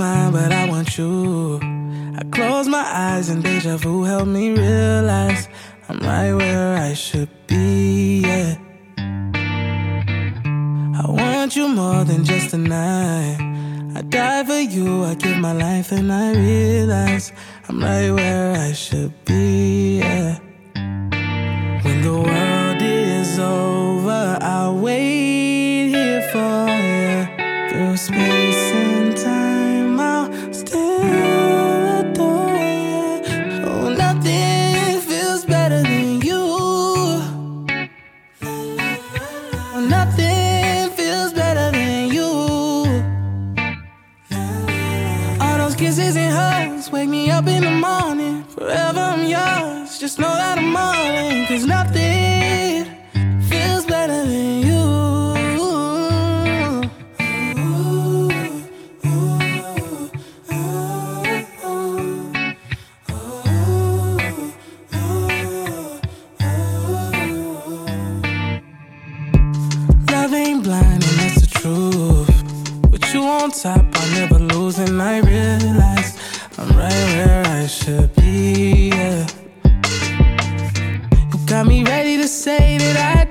mine, but I want you. I close my eyes and deja vu helped me realize I'm right where I should be, yeah. I want you more than just a night. I die for you, I give my life, and I realize I'm right where I should be, yeah. When the world is over, I'll wait here for you. Through space and time, I'll still adore you. Oh, nothing feels better than you. Oh, nothing feels better than you. All those kisses and hugs wake me up in the morning. Forever I'm yours, just know that I'm all in. 'Cause nothing feels better than you. Love ain't blind and that's the truth. With you on top, I'll never lose, and I realize I'm right where I should be, yeah. You got me ready to say that I